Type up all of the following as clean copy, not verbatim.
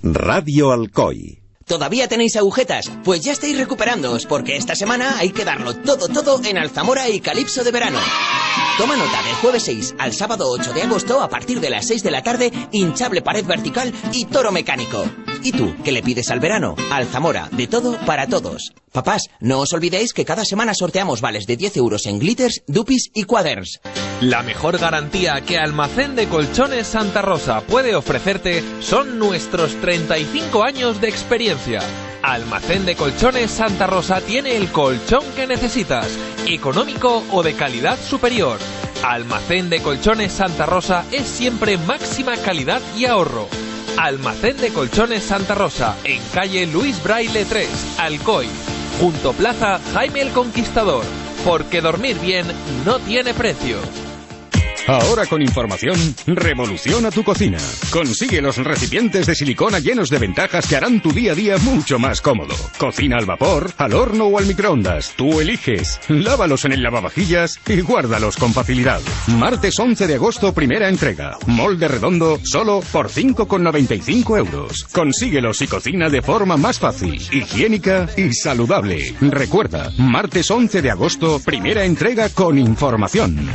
Radio Alcoy. ¿Todavía tenéis agujetas? Pues ya estáis recuperándoos, porque esta semana hay que darlo todo en Alzamora y Calipso de verano. Toma nota, del jueves 6 al sábado 8 de agosto, a partir de las 6 de la tarde, hinchable pared vertical y toro mecánico. ¿Y tú, qué le pides al verano? Alzamora, de todo para todos. Papás, no os olvidéis que cada semana sorteamos vales de 10 euros en glitters, dupis y quaders. La mejor garantía que Almacén de Colchones Santa Rosa puede ofrecerte son nuestros 35 años de experiencia. Almacén de Colchones Santa Rosa tiene el colchón que necesitas, económico o de calidad superior. Almacén de Colchones Santa Rosa es siempre máxima calidad y ahorro. Almacén de Colchones Santa Rosa, en calle Luis Braille 3, Alcoy, junto Plaza Jaime el Conquistador, porque dormir bien no tiene precio. Ahora con información, revoluciona tu cocina. Consigue los recipientes de silicona llenos de ventajas que harán tu día a día mucho más cómodo. Cocina al vapor, al horno o al microondas. Tú eliges. Lávalos en el lavavajillas y guárdalos con facilidad. Martes 11 de agosto, primera entrega. Molde redondo, solo por 5,95 euros. Consíguelos y cocina de forma más fácil, higiénica y saludable. Recuerda, martes 11 de agosto, primera entrega con información.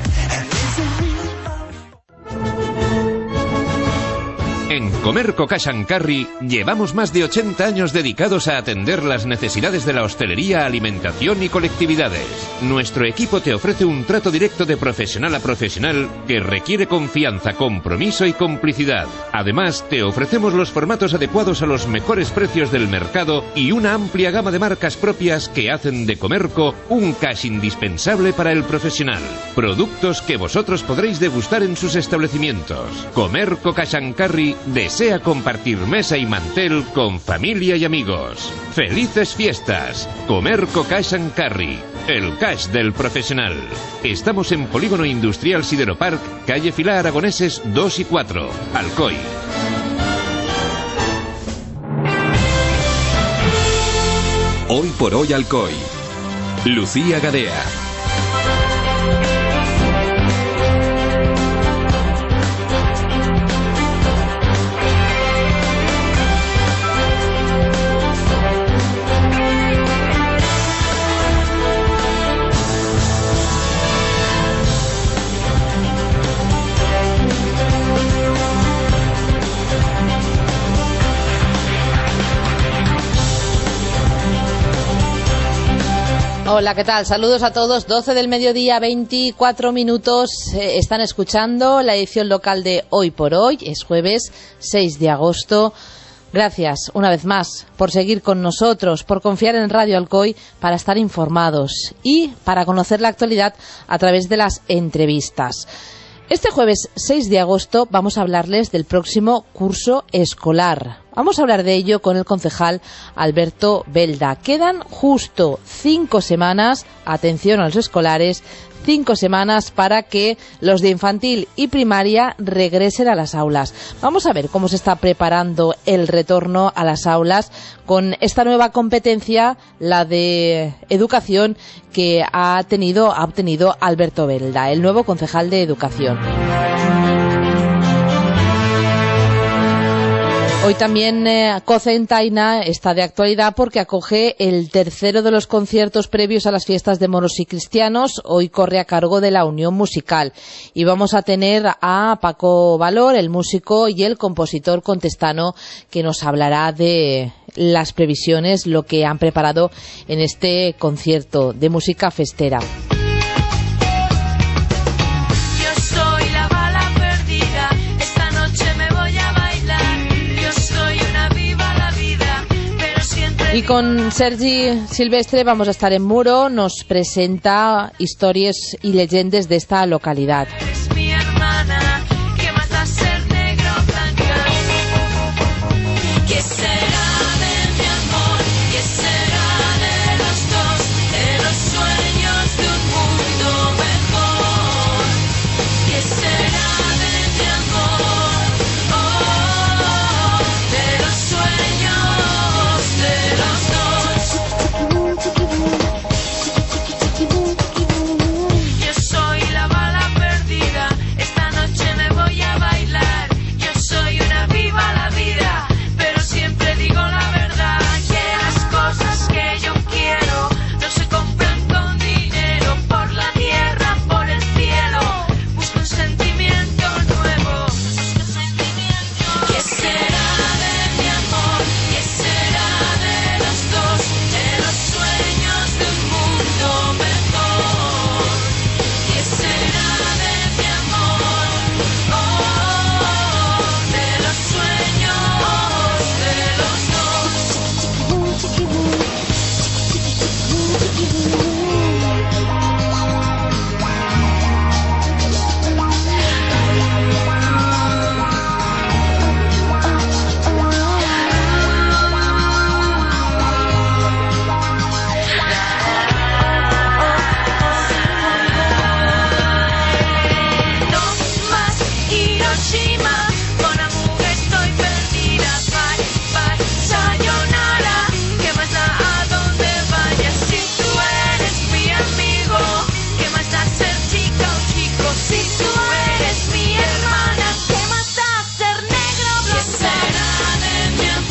En Comerco Cash & Carry llevamos más de 80 años dedicados a atender las necesidades de la hostelería, alimentación y colectividades. Nuestro equipo te ofrece un trato directo de profesional a profesional que requiere confianza, compromiso y complicidad. Además, te ofrecemos los formatos adecuados a los mejores precios del mercado y una amplia gama de marcas propias que hacen de Comerco un cash indispensable para el profesional. Productos que vosotros podréis degustar en sus establecimientos. Comerco Cash & Carry desea compartir mesa y mantel con familia y amigos. ¡Felices fiestas! Comerco Cash & Carry, el cash del profesional. Estamos en Polígono Industrial Sideropark, calle Filá Aragoneses 2 y 4, Alcoy. Hoy por hoy Alcoy. Lucía Gadea. Hola, ¿qué tal? Saludos a todos. 12 del mediodía, 24 minutos. Están escuchando la edición local de Hoy por Hoy. Es jueves 6 de agosto. Gracias, una vez más, por seguir con nosotros, por confiar en Radio Alcoy para estar informados y para conocer la actualidad a través de las entrevistas. Este jueves 6 de agosto vamos a hablarles del próximo curso escolar. Vamos a hablar de ello con el concejal Alberto Belda. Quedan justo 5 semanas, atención a los escolares, 5 semanas para que los de infantil y primaria regresen a las aulas. Vamos a ver cómo se está preparando el retorno a las aulas con esta nueva competencia, la de educación, que ha obtenido Alberto Belda, el nuevo concejal de educación. Hoy también Cocentaina está de actualidad porque acoge el tercero de los conciertos previos a las fiestas de moros y cristianos. Hoy corre a cargo de la Unión Musical. Y vamos a tener a Paco Valor, el músico y el compositor contestano, que nos hablará de las previsiones, lo que han preparado en este concierto de música festera. Y con Sergi Silvestre vamos a estar en Muro, nos presenta historias y leyendas de esta localidad.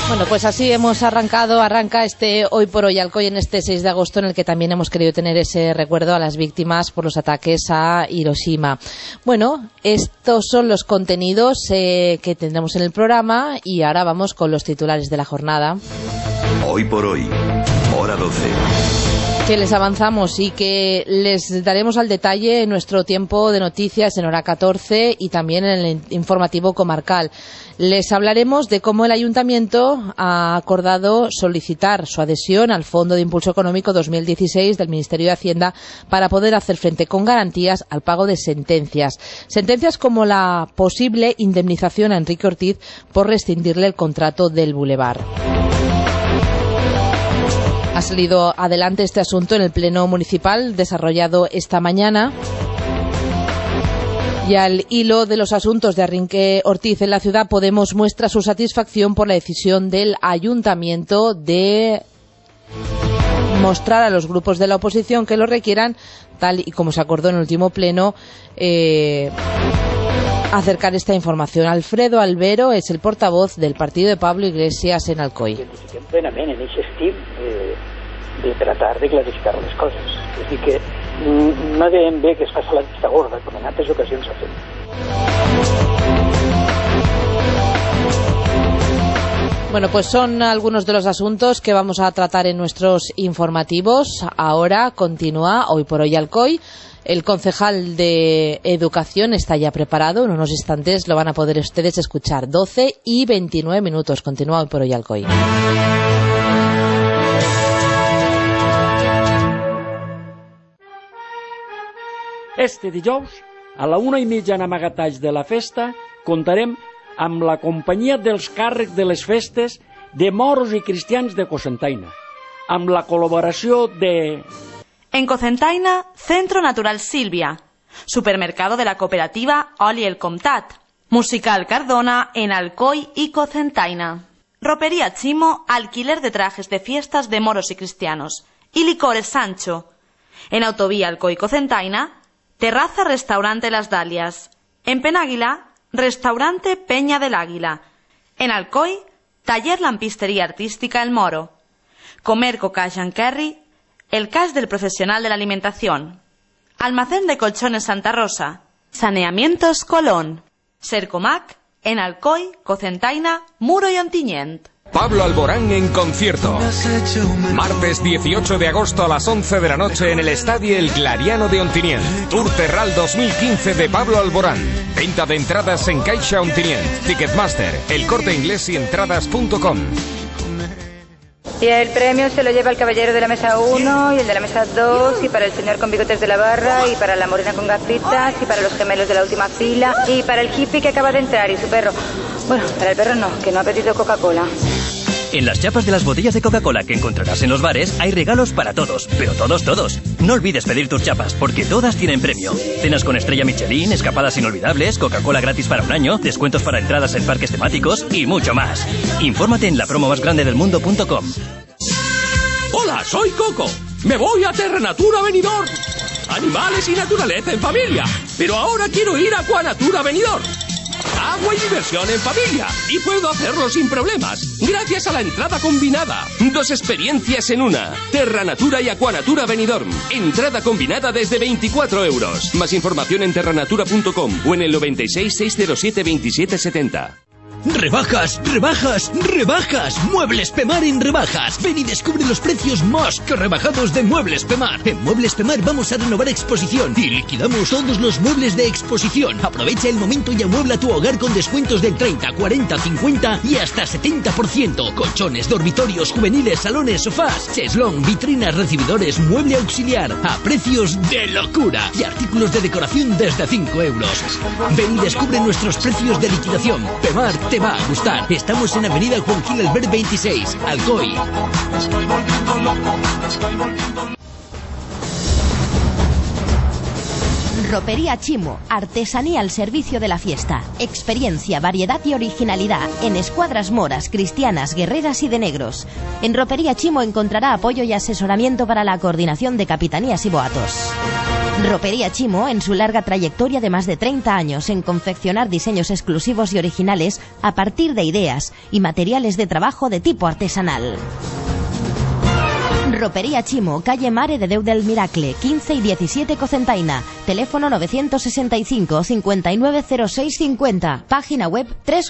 Bueno, pues así arranca este Hoy por Hoy Alcoy en este 6 de agosto, en el que también hemos querido tener ese recuerdo a las víctimas por los ataques a Hiroshima. Bueno, estos son los contenidos que tendremos en el programa y ahora vamos con los titulares de la jornada. Hoy por Hoy, hora 12. Que les avanzamos y que les daremos al detalle en nuestro tiempo de noticias en hora 14 y también en el informativo comarcal. Les hablaremos de cómo el Ayuntamiento ha acordado solicitar su adhesión al Fondo de Impulso Económico 2016 del Ministerio de Hacienda para poder hacer frente con garantías al pago de sentencias. Sentencias como la posible indemnización a Enrique Ortiz por rescindirle el contrato del Boulevard. Ha salido adelante este asunto en el Pleno Municipal desarrollado esta mañana. Y al hilo de los asuntos de Enrique Ortiz en la ciudad, Podemos muestra su satisfacción por la decisión del Ayuntamiento de mostrar a los grupos de la oposición que lo requieran, tal y como se acordó en el último pleno, acercar esta información. Alfredo Albero es el portavoz del partido de Pablo Iglesias en Alcoy. Identifiquem plenament en aquest estil de tratar de clarificar les coses. És a dir, que no devem bé que es faci la vista gorda, com en altres ocasions s'ha fet. Bueno, pues son algunos de los asuntos que vamos a tratar en nuestros informativos. Ahora continúa Hoy por Hoy Alcoy. El concejal de Educación está ya preparado. En unos instantes lo van a poder ustedes escuchar. 12 y 29 minutos. Continúa Hoy por Hoy Alcoy. Este dijous, a la 1:30 en Amagatalls de la festa, contarem amb la companyia dels càrrecs de les festes de moros i cristians de Cocentaina, amb la col·laboració de... En Cocentaina, Centro Natural Silvia, supermercado de la cooperativa Oli el Comtat, Musical Cardona en Alcoy y Cocentaina, Ropería Chimo, alquiler de trajes de fiestas de moros y cristianos, y Licores Sancho. En Autovía Alcoy Cocentaina, Terraza Restaurante Las Dalias. En Penáguila, Restaurante Peña del Águila. En Alcoy, Taller Lampistería Artística El Moro. Comerco Cash and Carry, el cash del profesional de la alimentación. Almacén de colchones Santa Rosa. Saneamientos Colón. Sercomac, en Alcoy, Cocentaina, Muro y Ontinyent. Pablo Alborán en concierto. Martes 18 de agosto a las 11 de la noche en el Estadio El Clariano de Ontinyent. Tour Terral 2015 de Pablo Alborán. Venta de entradas en Caixa Ontinyent, Ticketmaster, El Corte Inglés y entradas.com. Y el premio se lo lleva el caballero de la mesa 1 y el de la mesa 2, y para el señor con bigotes de la barra, y para la morena con gafitas, y para los gemelos de la última fila, y para el hippie que acaba de entrar y su perro. Bueno, para el perro no, que no ha pedido Coca-Cola. En las chapas de las botellas de Coca-Cola que encontrarás en los bares hay regalos para todos, pero todos. No olvides pedir tus chapas, porque todas tienen premio. Cenas con estrella Michelin, escapadas inolvidables, Coca-Cola gratis para un año, descuentos para entradas en parques temáticos y mucho más. Infórmate en la promo más grande del mundo.com. Hola, soy Coco. Me voy a Terra Natura Benidorm. Animales y naturaleza en familia. Pero ahora quiero ir a Aquanatura Benidorm. Agua y diversión en familia. Y puedo hacerlo sin problemas, gracias a la entrada combinada. 2 experiencias en una. Terra Natura y Aquanatura Benidorm. Entrada combinada desde 24 euros. Más información en terranatura.com o en el 96 607 2770. Rebajas, rebajas, rebajas. Muebles Pemar en rebajas. Ven y descubre los precios más que rebajados de Muebles Pemar. En Muebles Pemar vamos a renovar exposición y liquidamos todos los muebles de exposición. Aprovecha el momento y amuebla tu hogar con descuentos del 30, 40, 50 y hasta 70%. Colchones, dormitorios, juveniles, salones, sofás, cheslón, vitrinas, recibidores, mueble auxiliar a precios de locura y artículos de decoración desde 5 euros. Ven y descubre nuestros precios de liquidación. Pemar te va a gustar. Estamos en Avenida Juan Gil Albert 26, Alcoy. Ropería Chimo, artesanía al servicio de la fiesta. Experiencia, variedad y originalidad en escuadras moras, cristianas, guerreras y de negros. En Ropería Chimo encontrará apoyo y asesoramiento para la coordinación de capitanías y boatos. Ropería Chimo, en su larga trayectoria de más de 30 años en confeccionar diseños exclusivos y originales a partir de ideas y materiales de trabajo de tipo artesanal. Ropería Chimo, calle Mare de Déu del Miracle, 15 y 17 Cocentaina. Teléfono 965 590650. Página web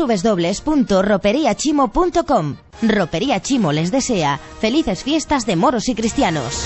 www.roperiachimo.com. Ropería Chimo les desea felices fiestas de moros y cristianos.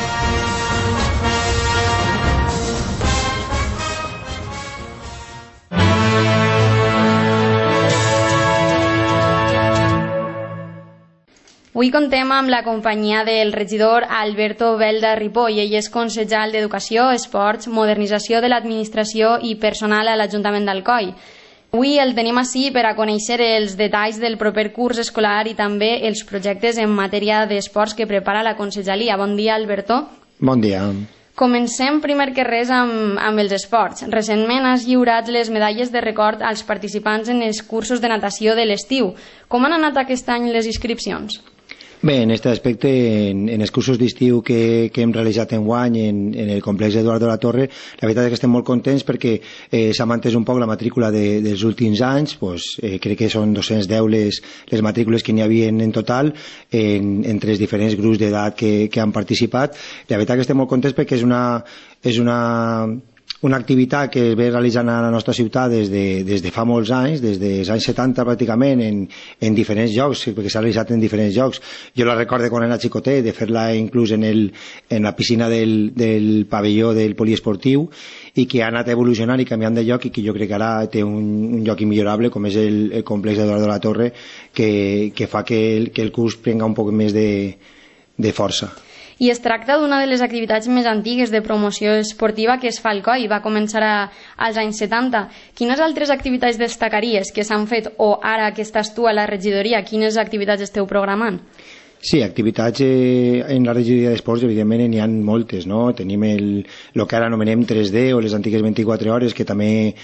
Avui contem amb la companyia del regidor Alberto Belda Ripoll. Ell és consellal d'Educació, Esports, Modernització de l'Administració i Personal a l'Ajuntament d'Alcoi. Avui el tenim ací per a conèixer els detalls del proper curs escolar i també els projectes en matèria d'esports que prepara la conselleria. Bon dia, Alberto. Bon dia. Comencem primer que res amb els esports. Recentment has lliurat les medalles de record als participants en els cursos de natació de l'estiu. Com han anat aquest any les inscripcions? Bé, en aquest aspecte, en els cursos d'estiu que hem realitzat enguany en el complex Eduardo La Torre, la veritat és que estem molt contents perquè s'ha mantès un poc la matrícula dels últims anys. Crec que són 210 les matrícules que n'hi havia en total entre els diferents grups d'edat que han participat. La veritat que estem molt contents perquè és una activitat que es ve realitzant a la nostra ciutat des de fa molts anys, des dels anys 70 pràcticament, en diferents llocs, perquè s'ha realitzat en diferents llocs. Jo la recordo quan era xicotet, de fer-la inclús en la piscina del pavelló del poliesportiu, i que ha anat evolucionant i canviant de lloc, i que jo crec que ara té un lloc immillorable, com és el complex Eduardo La Torre, que fa que el curs prenga un poc més de força. I es tracta d'una de les activitats més antigues de promoció esportiva que es fa al COI, va començar als anys 70. Quines altres activitats destacaries que s'han fet, o ara que estàs tu a la regidoria, quines activitats esteu programant? Sí, activitats en la regidoria d'esports, evidentment n'hi ha moltes, no? Tenim el que ara anomenem 3D o les antigues 24 hores, que també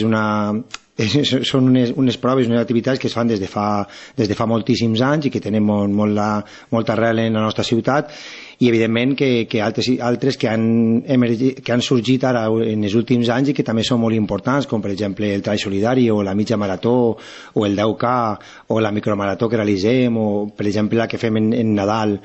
són unes proves, unes activitats que es fan des de fa moltíssims anys i que tenen molta arrel en la nostra ciutat, i evidentment que altres que han sorgit ara en els últims anys i que també són molt importants, com per exemple el Trail Solidari o la mitja marató o el 10K o la micromarató que realitzem, o per exemple la que fem en Nadal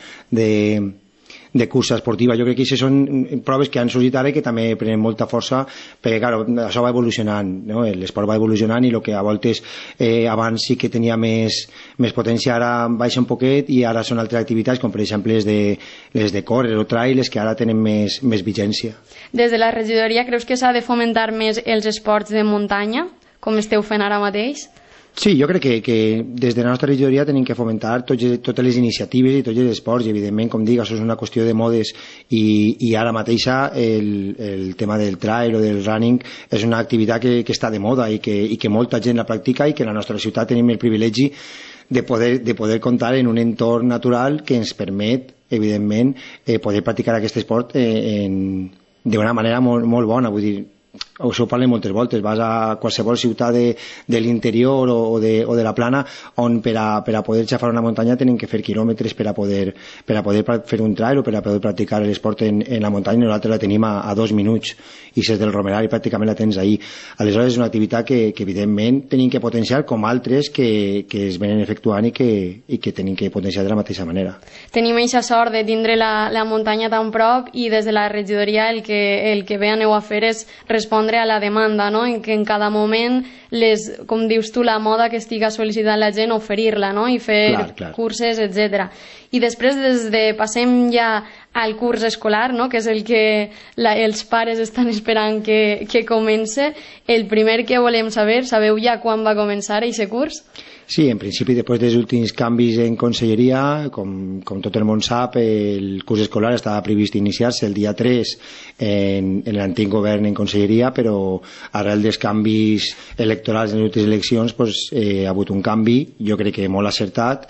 de cursa esportiva. Jo crec que aquestes són proves que han sorgit ara i que també prenen molta força, perquè clar, això va evolucionant, no? L'esport va evolucionant, i el que a voltes abans sí que tenia més potència ara baixa un poquet, i ara són altres activitats, com per exemple les de córrer o trail, les que ara tenen més vigència. Des de la regidoria creus que s'ha de fomentar més els esports de muntanya, com esteu fent ara mateix? Sí, jo crec que des de la nostra regidoria tenim que fomentar totes les iniciatives i tots els esports, i evidentment, com dic, això és una qüestió de modes, i ara mateixa el tema del trail o del running és una activitat que està de moda i que molta gent la practica, i que en la nostra ciutat tenim el privilegi de poder comptar en un entorn natural que ens permet, evidentment, poder practicar aquest esport d'una manera molt bona. Vull dir, això ho parlem moltes voltes, vas a qualsevol ciutat de l'interior o de la plana, on per a poder xafar una muntanya tenen que fer quilòmetres per a poder fer un trail o per a poder practicar l'esport en la muntanya. Nosaltres la tenim a 2 minuts, i si és del Romerari pràcticament la tens ahir. Aleshores és una activitat que evidentment tenim que potenciar, com altres que es venen efectuant i que tenim que potenciar de la mateixa manera. Tenim aquesta sort de tindre la muntanya tan prop, i des de la regidoria el que bé aneu a fer és respondre a la demanda, no? En que en cada moment, com dius tu, la moda que estiga sol·licitant la gent, oferir-la, no? I fer curses, etc. I després passem ja al curs escolar, no? Que és el que els pares estan esperant que comence. El primer que volem saber, sabeu ja quan va començar aquest curs? Sí, en principi, després dels últims canvis en conselleria, com tot el món sap, el curs escolar estava previst iniciar-se el dia 3 en l'antic govern en conselleria, però arrel dels canvis electorals en les últimes eleccions ha hagut un canvi, jo crec que molt acertat,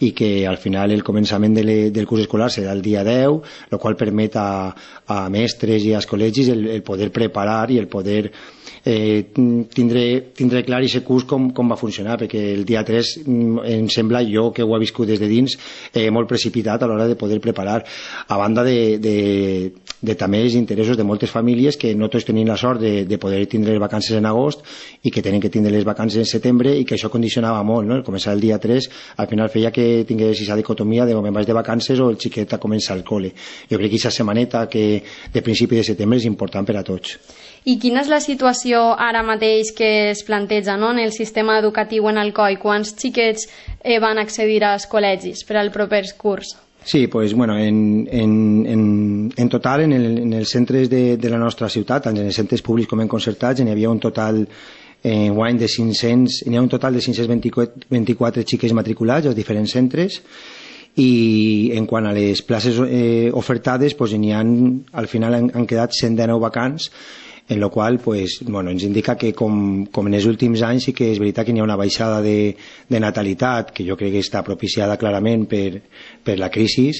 i que al final el començament del curs escolar serà el dia 10, el qual permet a mestres i als col·legis el poder preparar i el poder tindre clar aquest curs com va funcionar, perquè el dia 3 em sembla, jo que ho he viscut des de dins, molt precipitat a l'hora de poder preparar, a banda de també els interessos de moltes famílies que no tots tenim la sort de poder tindre les vacances en agost i que tenen que tindre les vacances en setembre, i que això condicionava molt, no? El començar el dia 3 al final feia que tingués aquesta dicotomia de me'n vaig de vacances o el xiquet a començar el col·le. Jo crec que aquesta setmaneta que de principi de setembre és important per a tots. I quina és la situació ara mateix que es planteja, no?, en el sistema educatiu en Alcoi? Quants xiquets van accedir als col·legis per al proper curs? Sí, pues bueno, en total en els centres de la nostra ciutat, tant en els centres públics com en concertats, n'hi havia un total guany de 500, n'hi ha un total de 524 xiquets matriculats als diferents centres, i en quant a les places ofertades, pues n'hi ha, al final han quedat 119 vacants, en la qual pues, bueno, ens indica que com en els últims anys sí que és veritat que hi ha una baixada de natalitat, que jo crec que està propiciada clarament per la crisi,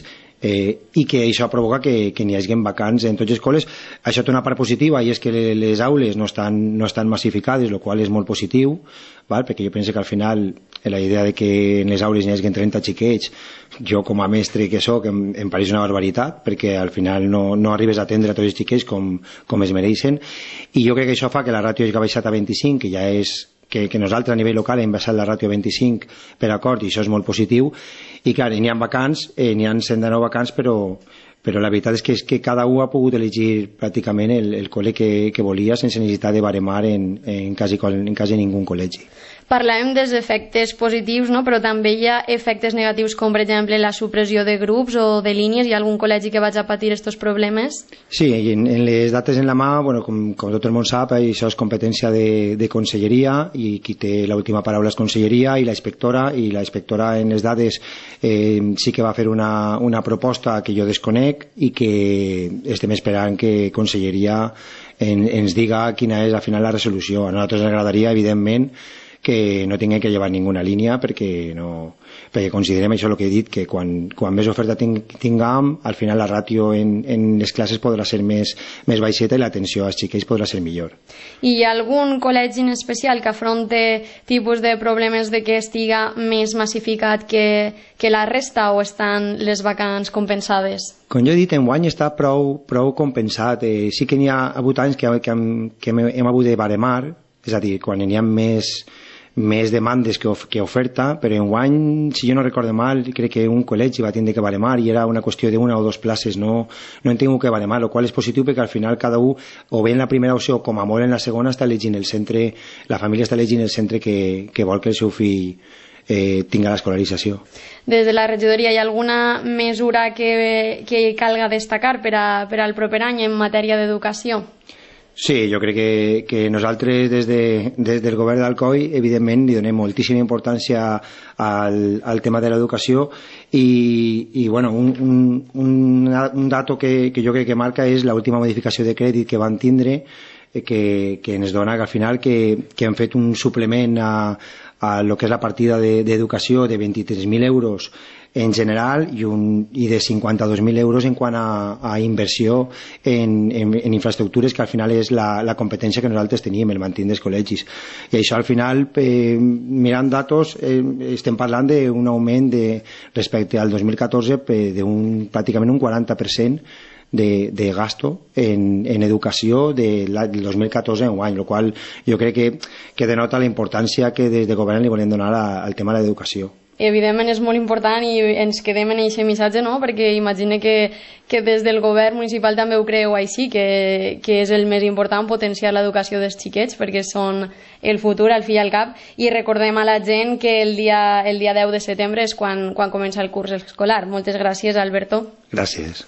i que això provoca que n'hi hagi vacants en tots els col·les. Això té una part positiva, i és que les aules no estan massificades, el qual és molt positiu, val? Perquè jo penso que al final la idea de que en les aules n'hi hagi 30 xiquets, jo com a mestre que soc em pareix una barbaritat, perquè al final no arribes a atendre a tots els xiquets com es mereixen, i jo crec que això fa que la ràtio hagi baixat a 25, que ja és que nosaltres a nivell local hem baixat la ràtio a 25 per acord, i això és molt positiu. I clar, n'hi ha vacants, n'hi ha 119 vacants, però la veritat és que cada un ha pogut elegir pràcticament el col·le que volia sense necessitat de baremar en quasi ningú col·legi. Parlàvem dels efectes positius, no? Però també hi ha efectes negatius, com per exemple la supressió de grups o de línies. Hi ha algun col·legi que vagi a patir aquests problemes? Sí, en les dates en la mà, bueno, com tot el món sap, això és competència de conselleria, i qui té l'última paraula és conselleria i la inspectora en les dades sí que va fer una proposta que jo desconec i que estem esperant que conselleria ens diga quina és al final la resolució. A nosaltres ens agradaria, evidentment, que no tingui que llevar ninguna línia, perquè considerem això el que he dit, que quan més oferta tinguem, al final la ràtio en les classes podrà ser més baixeta i l'atenció als xiquets podrà ser millor. I hi ha algun col·legi en especial que afronte tipus de problemes de que estiga més massificat que la resta, o estan les vacants compensades? Com jo he dit, enguany està prou compensat. Sí que n'hi ha hagut anys que hem hagut de baremar, és a dir, quan n'hi ha més demandes que oferta, però enguany, si jo no recordo mal, crec que un col·legi va tindre que baremar i era una qüestió d'una o dues places, no en tinc que baremar, el qual és positiu perquè al final cada un, o bé en la primera opció com a molt en la segona, està elegint el centre, la família està elegint el centre que vol que el seu fill tinga l'escolarització. Des de la regidoria hi ha alguna mesura que calga destacar per al proper any en matèria d'educació? Sí, jo crec que nosaltres des del govern d'Alcoi evidentment li donem moltíssima importància al tema de l'educació, i bueno, un dato que jo crec que marca és l'última modificació de crèdit que van tindre, que ens dona que al final que hem fet un suplement a lo que és la partida d'educació de 23.000 euros en general i de 52.000 euros en quant a inversió en infraestructures, que al final és la competència que nosaltres teníem, el mantenir dels col·legis. I això al final, mirant datos, estem parlant d'un augment respecte al 2014 pràcticament un 40% de gasto en educació del 2014 en guany, el qual jo crec que denota la importància que des de govern li volem donar al tema de l'educació. Evidentment és molt important i ens quedem en aquest missatge, no? Perquè imagine que des del govern municipal també ho creu així, que és el més important potenciar l'educació dels xiquets, perquè són el futur, al fi i al cap, i recordem a la gent que el dia 10 de setembre és quan comença el curs escolar. Moltes gràcies, Alberto. Gràcies.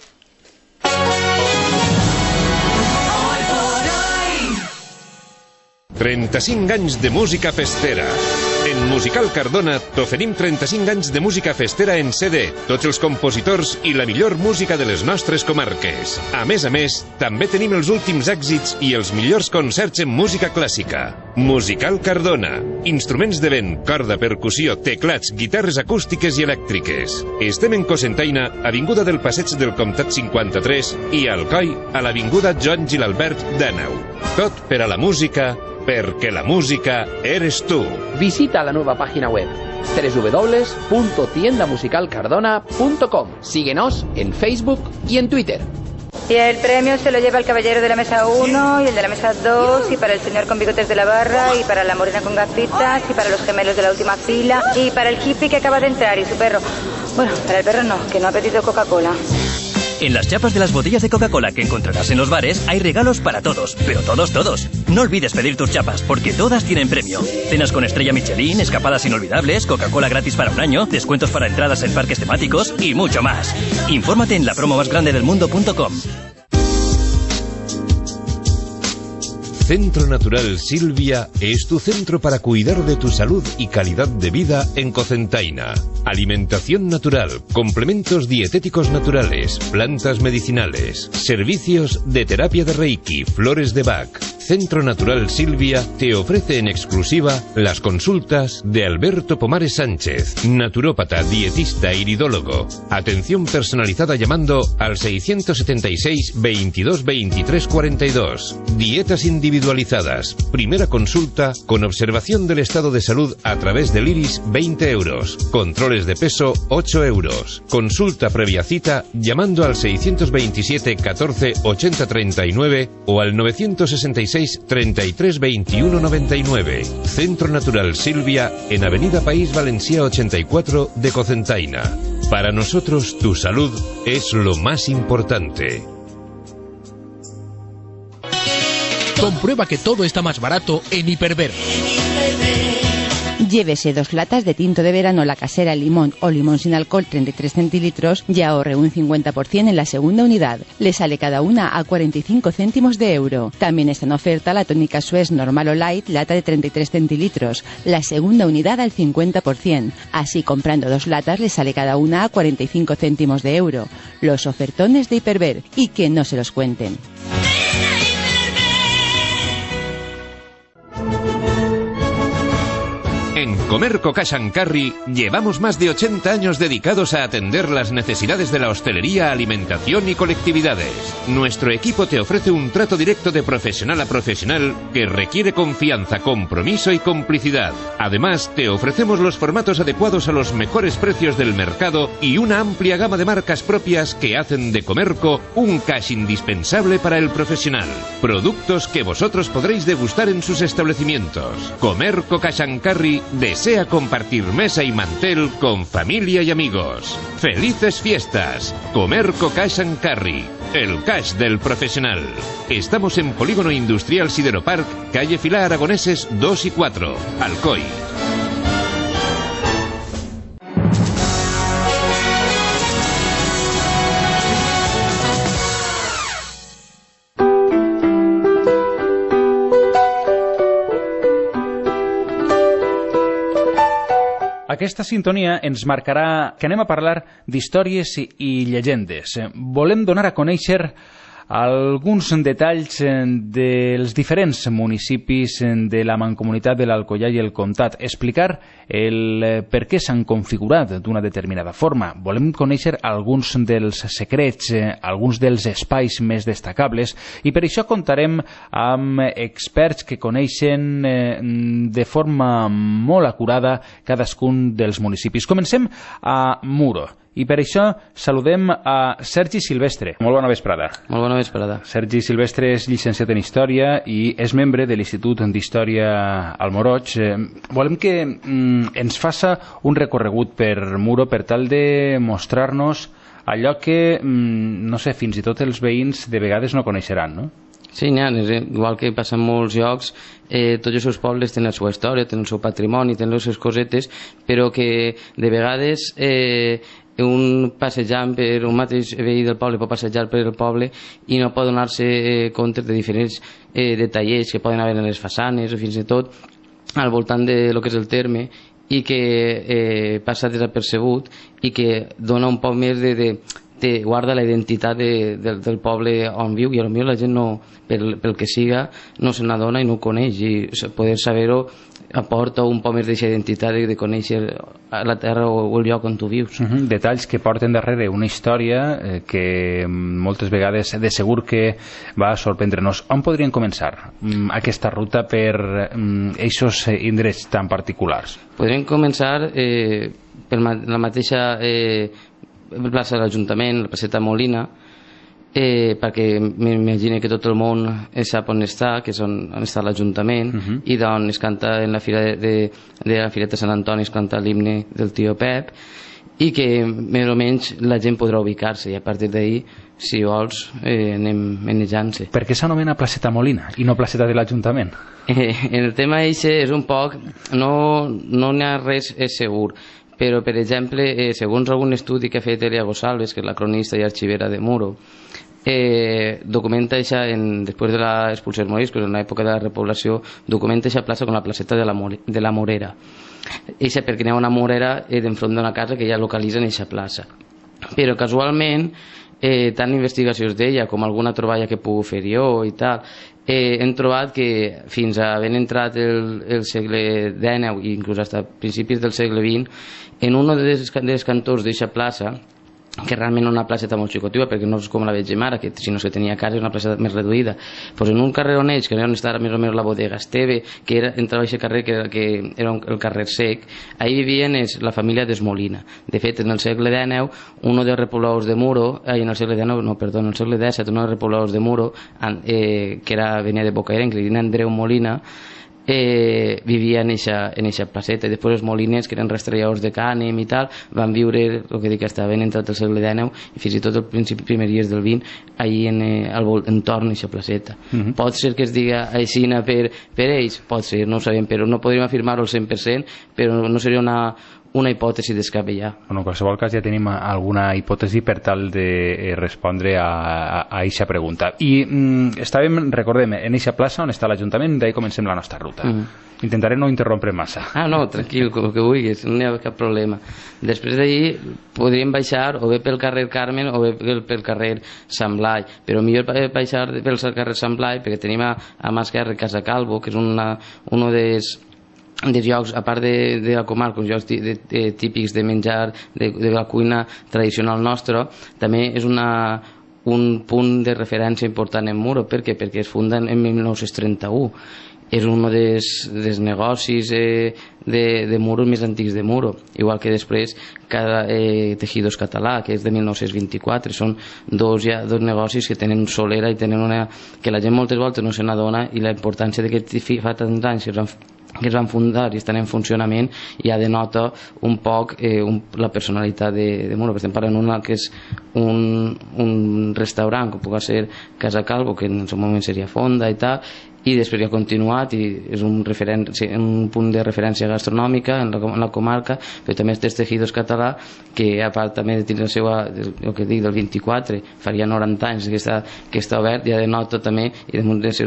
35 anys de música festera. En Musical Cardona t'oferim 35 anys de música festera en CD, tots els compositors i la millor música de les nostres comarques. A més, també tenim els últims èxits i els millors concerts en música clàssica. Musical Cardona. Instruments de vent, corda, percussió, teclats, guitarres acústiques i elèctriques. Estem en Cocentaina, avinguda del Passeig del Comtat 53 i a Alcoi, a l'avinguda Joan Gilalbert d'Àneu. Tot per a la música, perquè la música eres tu. Visita la nueva página web www.tiendamusicalcardona.com. Síguenos en Facebook y en Twitter. Y el premio se lo lleva el caballero de la mesa 1 y el de la mesa 2 y para el señor con bigotes de la barra y para la morena con gafitas y para los gemelos de la última fila y para el hippie que acaba de entrar y su perro. Bueno, para el perro no, que no ha pedido Coca-Cola. En las chapas de las botellas de Coca-Cola que encontrarás en los bares hay regalos para todos, pero todos. No olvides pedir tus chapas porque todas tienen premio. Cenas con estrella Michelin, escapadas inolvidables, Coca-Cola gratis para un año, descuentos para entradas en parques temáticos y mucho más. Infórmate en la promo más grande del mundo.com. Centro Natural Silvia es tu centro para cuidar de tu salud y calidad de vida en Cocentaina. Alimentación natural, complementos dietéticos naturales, plantas medicinales, servicios de terapia de Reiki, flores de Bach. Centro Natural Silvia te ofrece en exclusiva las consultas de Alberto Pomares Sánchez, naturópata, dietista, iridólogo. Atención personalizada llamando al 676 22 23 42. Dietas individualizadas. Primera consulta con observación del estado de salud a través del iris, 20 euros. Controles de peso, 8 euros. Consulta previa cita llamando al 627 14 80 39 o al 966 33 21 99. Centro Natural Silvia en Avenida País Valencià 84 de Cocentaina. Para nosotros tu salud es lo más importante. Comprueba que todo está más barato en Hiperver. Llévese 2 latas de tinto de verano La Casera Limón o limón sin alcohol 33 centilitros y ahorre un 50% en la segunda unidad. Le sale cada una a 45 céntimos de euro. También está en oferta la tónica Suez normal o light, lata de 33 centilitros. La segunda unidad al 50%. Así, comprando 2 latas le sale cada una a 45 céntimos de euro. Los ofertones de Hiperver, y que no se los cuenten. En Comerco Cash & Carry llevamos más de 80 años dedicados a atender las necesidades de la hostelería, alimentación y colectividades. Nuestro equipo te ofrece un trato directo de profesional a profesional que requiere confianza, compromiso y complicidad. Además, te ofrecemos los formatos adecuados a los mejores precios del mercado y una amplia gama de marcas propias que hacen de Comerco un cash indispensable para el profesional. Productos que vosotros podréis degustar en sus establecimientos. Comerco Cash & Carry desea compartir mesa y mantel con familia y amigos. ¡Felices fiestas! Comerco Cash & Carry, el cash del profesional. Estamos en Polígono Industrial Sideropark, calle Filá Aragoneses 2 y 4, Alcoy. Aquesta sintonia ens marcarà que anem a parlar d'històries i llegendes. Volem donar a conèixer alguns detalls dels diferents municipis de la mancomunitat de l'Alcoià i el Comtat, explicar el per què s'han configurat d'una determinada forma. Volem conèixer alguns dels secrets, alguns dels espais més destacables, i per això comptarem amb experts que coneixen de forma molt acurada cadascun dels municipis. Comencem a Muro. I per això saludem a Sergi Silvestre. Molt bona vesprada. Molt bona vesprada. Sergi Silvestre és llicenciat en Història i és membre de l'Institut d'Història al Moroig. Volem que ens faça un recorregut per Muro per tal de mostrar-nos allò que, no sé, fins i tot els veïns de vegades no coneixeran, no? Sí, igual que passa en molts llocs, tots els seus pobles tenen la seva història, tenen el seu patrimoni, tenen les seves cosetes, però que de vegades un passejant per un mateix veí del poble pot passejar per el poble i no pot donar-se compte de diferents detallets que poden haver en les façanes o fins i tot al voltant de lo que és el terme i que passa desapercebut i que dona un poc més de guarda la identitat del poble on viu, i potser la gent no, pel que siga, no se n'adona i no ho coneix, i poder saber-ho aporta un poc més d'aquesta identitat de conèixer la terra o el lloc on tu vius. Detalls que porten darrere una història que moltes vegades de segur que va a sorprendre-nos. On podrien començar aquesta ruta per aquests indrets tan particulars? Podríem començar per la mateixa plaça de l'Ajuntament, la placeta Molina, perquè m'imagino que tot el món sap on està, que és on està l'Ajuntament, i d'on es canta en la fira de la Fireta Sant Antoni, es canta l'himne del tio Pep, i que més o menys la gent podrà ubicar-se, i a partir d'ahir, si vols, anem manejant-se. Per què s'anomena placeta Molina i no placeta de l'Ajuntament? El tema és un poc, no n'hi ha res segur, però per exemple, segons algun estudi que ha fet Elia Gosalves, que és la cronista i arxivera de Muro, documenta això després de l'expulsió dels moriscos, en l'època de la repoblació, documenta aquesta plaça com la placeta de la Morera. Eixa perquè n'hi ha una morera d'enfront d'una casa que ja localitza en aquesta plaça. Però casualment, tant investigacions d'ella com alguna troballa que puc fer jo i tal, hem trobat que fins a havent entrat el segle XIX i inclús fins a principis del segle XX, en un dels cantons d'aquesta plaça, que realment una placeta molt xicotiva, perquè no és com la vegem ara, que si no se tenia casa és una placeta més reduïda, doncs en un carrer on ells, que era on estava més o menys la bodega Esteve, que entrava a aquest carrer que era el carrer Sec, ahí vivien la família d'Esmolina. De fet, en el segle XIX, uno dels repobladors de Muro, en el segle XIX, no, perdó, en el segle XVII, uno dels repobladors de Muro, que venia de Bocairent, que li diuen Andreu Molina, vivia en eixa placeta, i després els moliners, que eren rastrelladors de cànem i tal, van viure, el que dic, estaven entrat al segle XIX i fins i tot al principi primeries del XX ahí al entorn d'eixa placeta. Pot ser que es diga així per ells? Pot ser, no ho sabem, però no podríem afirmar-ho al 100%, però no seria una hipòtesi descabellada. En qualsevol cas ja tenim alguna hipòtesi per tal de respondre a aquesta pregunta. I estàvem, recordem, en aquesta plaça on està l'Ajuntament, d'ahir comencem la nostra ruta. Intentaré no interrompre massa. No, tranquil, com que vulguis, no hi ha cap problema. Després d'ahir podríem baixar o bé pel carrer Carmen o bé pel carrer Sant Blai, però millor baixar pel carrer Sant Blai perquè tenim a mà esquerra Casa Calvo, que és un dels llocs, a part de la comarca, uns llocs típics de menjar de la cuina tradicional nostra, també és un punt de referència important en Muro. Per què? Perquè es funda en 1931. És un dels negocis de Muro més antics de Muro, igual que després Tejidos Català, que és de 1924. Són dos negocis que tenen solera i tenen que la gent moltes voltes no se n'adona, i la importància de que fa tants anys que es van fundar i estan en funcionament ja denota un poc la personalitat de Muro. Estem parlant d'una que és un restaurant, com pugui ser Casa Calvo, que en el seu moment seria fonda i tal, i després ja ha continuat i és un punt de referència gastronòmica en la comarca, però també té Tejidos Català, que a part també de tenir el que dic del 24, faria 90 anys que està obert, ja denota també, i de ser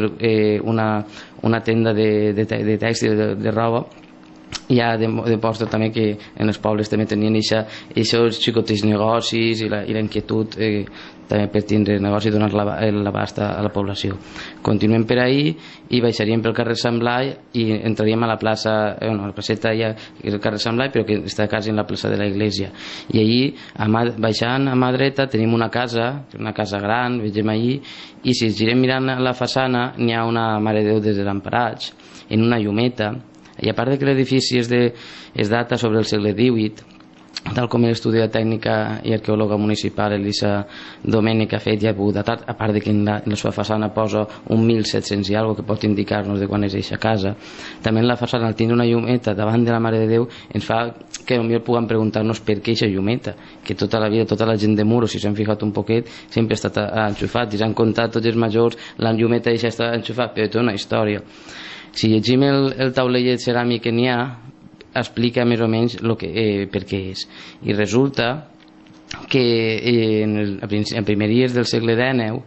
una tenda de tèxtil, de roba, ja demostra també que en els pobles també tenien aquests xicotets negocis i la inquietud també per tindre negoci i donar l'abast a la població. Continuem per ahir i baixaríem pel carrer Sant Blai i entraríem a la plaça, la placeta ja és el carrer Sant Blai, però que està quasi en la plaça de la Iglesia, i allí baixant a mà dreta tenim una casa gran, vegem allí, i si girem mirant la façana n'hi ha una Mare de Déu des de l'Emparats en una llumeta, i a part de que l'edifici es data sobre el segle XVIII, tal com l'estudi de tècnica i arqueòloga municipal Elisa Domènech ha fet, ja ha pogut datar, a part de que en la seva façana posa un 1700 i alguna que pot indicar-nos de quan és eixa casa. També en la façana, al tindre una llumeta davant de la Mare de Déu, ens fa que potser puguem preguntar-nos per què eixa llumeta, que tota la vida, tota la gent de Muro, si s'han fijat un poquet, sempre ha estat enxufat, i s'han contat tots els majors, la llumeta eixa està enxufat, però té una història. Si llegim el taulellet ceràmic que n'hi ha, explica més o menys per què és, i resulta que en primeries del segle XIX,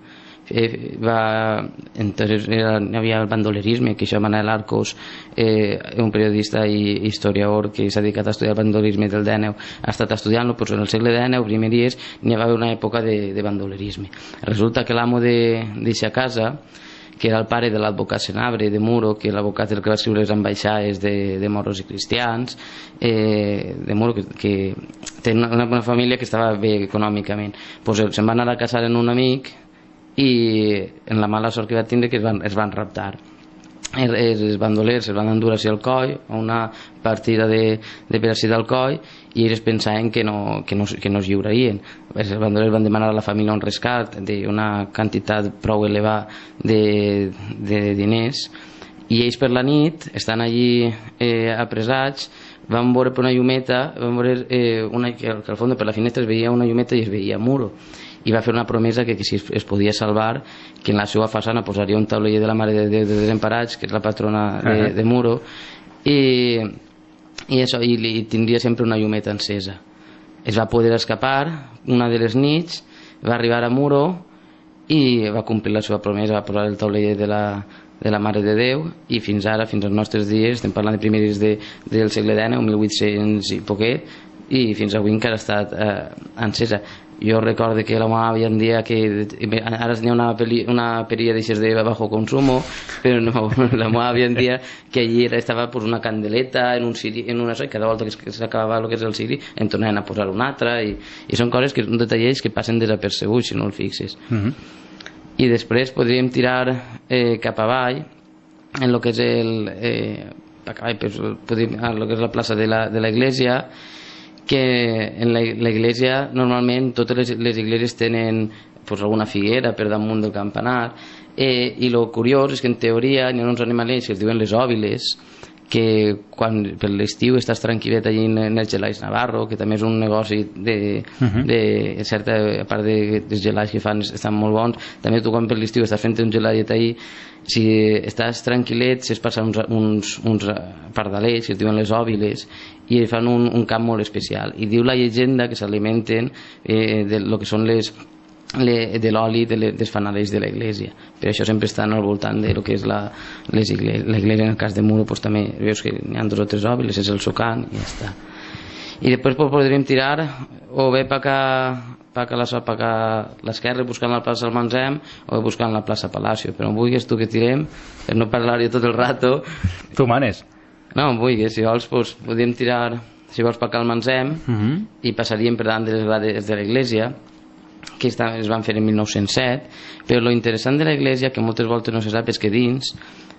entonces hi havia el bandolerisme, que això Manel Arcos, un periodista i historiador que s'ha dedicat a estudiar el bandolerisme del XIX, ha estat estudiant-lo, però en el segle XIX, primer dies, n'hi va haver una època de bandolerisme. Resulta que l'amo d'eixa casa, que era el pare de l'advocat Senabre de Muro, que l'advocat el que va escriure les ambaixades de moros i cristians, de Muro, que té una família que estava bé econòmicament. Pues se'n va anar a casar en un amic i en la mala sort que va tindre que es van raptar. Els bandolers es van endur així al coll, a una partida de pedací d'Alcoi, i ells pensaven que no es lliurarien. Els bandolers van demanar a la família un rescat d'una quantitat prou elevada de diners, i ells per la nit, estan allí apressats, van veure per una llumeta, van veure que al fons per la finestra es veia una llumeta i es veia Muro, i va fer una promesa que si es podia salvar, que en la seva façana posaria un taulell de la Mare de Déu de Desemparats, que és la patrona de Muro, i tindria sempre una llumeta encesa. Es va poder escapar una de les nits, va arribar a Muro i va complir la seva promesa, va posar el taulell de la Mare de Déu, i fins ara, fins als nostres dies, estem parlant de primeris del segle XIX, 1800 i poquet, i fins avui encara ha estat encesa. Jo recordo que la meva àvia em dia que ara es diu una perilla d'aixes de bajo consumo, però no, la meva àvia em dia que allí estava pues, una candeleta en un ciri, en una, i cada volta que s'acabava el que és el ciri en tornaven a posar una altra, i són coses que són detallets que passen desapercebuts si no el fixes. I després podríem tirar cap avall en el que és la plaça de la Iglesia, que en la iglesia normalment totes les igleses tenen pues, alguna figuera per damunt del campanar, i el curiós és que en teoria hi ha uns animalets que es diuen les òbiles, que quan per l'estiu estàs tranquil·let allí en els gelais Navarro, que també és un negoci de certa, a part dels gelais que fan estan molt bons, també tu quan per l'estiu estàs fent un geladet allí, si estàs tranquil·let es passen uns pardalets que es diuen les òbiles i fan un camp molt especial, i diu la llegenda que s'alimenten de lo que són de l'oli dels fanalers de la iglesia. Per això sempre estan al voltant de lo que és la iglesia. En el cas de Muro pues, també veus que hi ha 2 o 3 òbiles, és el socant i ja està. I després pues, podríem tirar o bé per l'esquerra buscant la plaça Almanzem o bé buscant la plaça Palacio, però on vulguis tu que tirem per no parlar jo tot el rato. Tu manes. No, on vulguis, si vols pues, podríem tirar, si vols per Almanzem, i passaríem per davant de les grades de l'església, que es van fer en 1907, però lo interessant de l'església, que moltes voltes no se sap, és que dins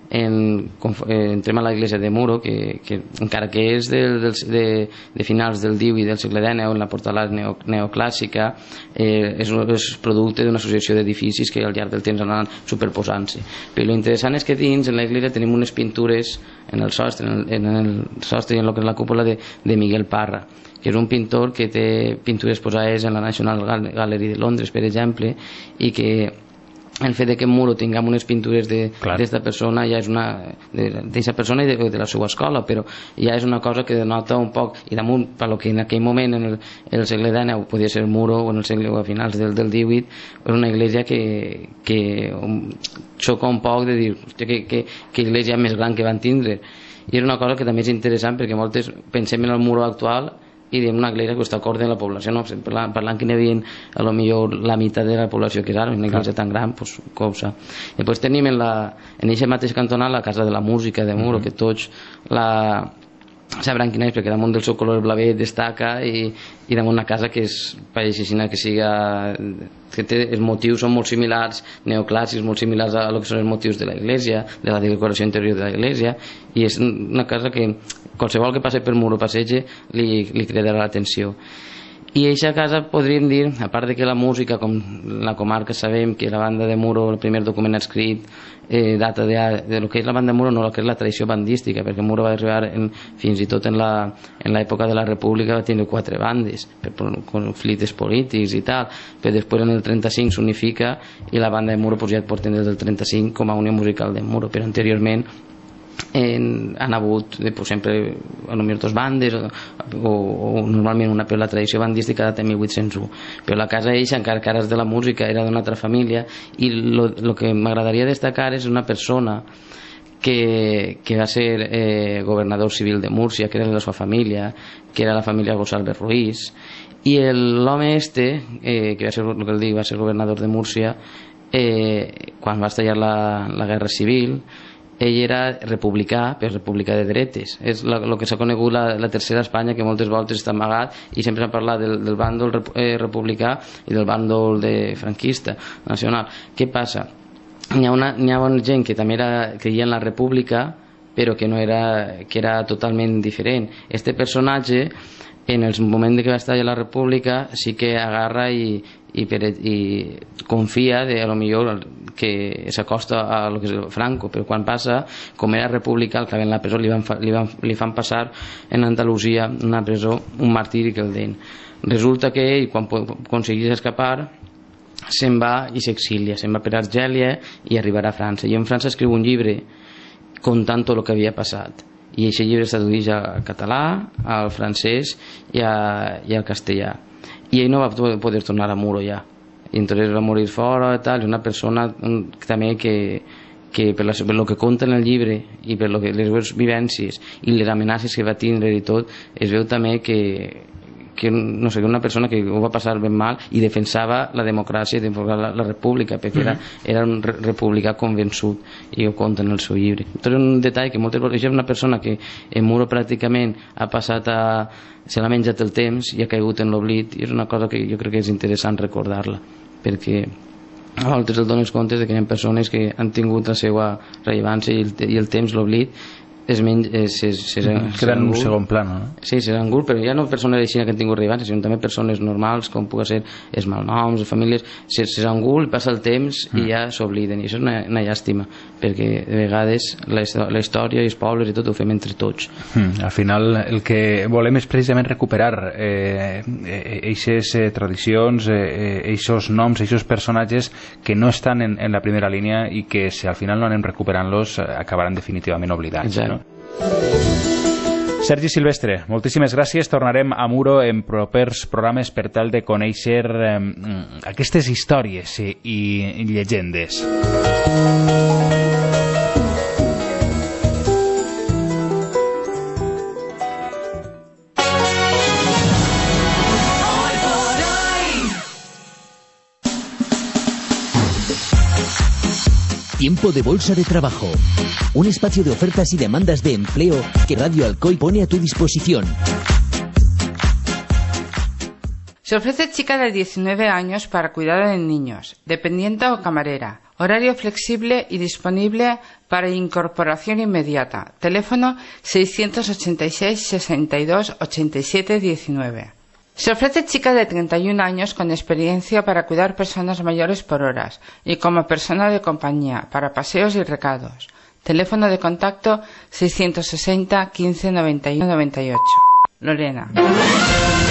entrem a l'església de Muro, que encara que és de finals del XVIII i del segle XIX, en la portalada neoclàssica, és producte d'una associació d'edificis que al llarg del temps han anat superposant-se. Però lo interessant és que dins, en l'església, tenim unes pintures en el sostre, en el sostre i en el que és la cúpula de Miguel Parra, que és un pintor que té pintures posades en la National Gallery de Londres, per exemple, i que el fet que en Muro tinguem unes pintures d'esta persona ja és d'aquesta persona i de la seva escola, però ja és una cosa que denota un poc, i damunt, pel que en aquell moment en el segle XIX podia ser Muro, o en el segle a finals del XVIII, era una església que xoca un poc de dir que església més gran que van tindre, i és una cosa que també és interessant perquè moltes pensem en el Muro actual i diem una església que està acord amb la població, no? Parlant que n'hi havia a lo millor la meitat de la població que és ara, una església tan gran, pues, cosa. Després tenim en aquest mateix cantonat la Casa de la Música de Muro, que tots sabran quina és, perquè damunt del seu color blavet destaca, i damunt una casa que pareix així que siga, que els motius són molt similars, neoclàssics, molt similars a lo que són els motius de l'església, de la decoració interior de l'església, i és una casa que qualsevol que passi per Muro passege li cridarà l'atenció. I aquesta casa podríem dir, a part de que la música, com la comarca sabem que la banda de Muro, el primer document escrit, data de lo que és la banda de Muro, no el que és la tradició bandística, perquè Muro va arribar fins i tot en l'època de la República va tenir 4 bandes per conflictes polítics i tal, però després en el 35 s'unifica i la banda de Muro ja et porten des del 35 com a unió musical de Muro, però anteriorment han hagut sempre a lo millor dos bandes o normalment una, però la tradició bandística data de 1801, però la casa eixa encara que ara és de la música era d'una altra família, i el que m'agradaria destacar és una persona que va ser governador civil de Múrcia, que era de la seva família, que era la família Gonçalves Ruiz, i l'home que va ser, el que dic, va ser governador de Múrcia quan va estallar la guerra civil. Ell era republicà, però republicà de dretes. És el que s'ha conegut la tercera Espanya, que moltes voltes està amagat, i sempre s'ha parlat del bàndol republicà i del bàndol franquista nacional. Què passa? N'hi ha gent que també creia en la república, però que era totalment diferent. Este personatge, en el moment que va estar a la república, sí que agarra i confia a lo millor que s'acosta a lo que és Franco, però quan passa, com era republicà, el que en la presó li fan passar en Andalusia una presó, un martiri que el den. Resulta que ell, quan aconseguís escapar, se'n va i s'exilia, se'n va per Argèlia i arribarà a França, i en França escriu un llibre contant tot el que havia passat, i aquest llibre es tradueix al català, al francès i al castellà, i ell no va poder tornar a Muro ja, i entonces va morir fora i tal. És una persona també que per el que conta en el llibre i per les seves vivències i les amenaces que va tindre i tot, es veu també que no sé, una persona que ho va passar ben mal i defensava la democràcia i defensava la república, perquè era un republicà convençut, i ho conta en el seu llibre. Tot és un detall que moltes vegades és una persona que en Muro pràcticament ha passat se l'ha menjat el temps i ha caigut en l'oblit, i és una cosa que jo crec que és interessant recordar-la, perquè a vegades et dones compte que hi ha persones que han tingut la seva rellevància i el temps, l'oblit, queda en un segon plano, no? Sí, s'engul, però ja no persones així que han tingut rellevància, sinó també persones normals, com pugui ser els malnoms, les famílies, s'engul, passa el temps i ja s'obliden, i això és una llàstima, perquè de vegades la història i els pobles i tot ho fem entre tots. Al final el que volem és precisament recuperar eixes tradicions, eixos noms, eixos personatges que no estan en la primera línia i que si al final no anem recuperant-los acabaran definitivament oblidats, no? Sergi Silvestre, moltíssimes gràcies. Tornarem a Muro en propers programes per tal de conèixer aquestes històries i llegendes. Tiempo de bolsa de trabajo. Un espacio de ofertas y demandas de empleo que Radio Alcoy pone a tu disposición. Se ofrece chica de 19 años para cuidado de niños, dependienta o camarera. Horario flexible y disponible para incorporación inmediata. Teléfono 686 62 87 19. Se ofrece chica de 31 años con experiencia para cuidar personas mayores por horas y como persona de compañía para paseos y recados. Teléfono de contacto 660 15 91 98. Lorena.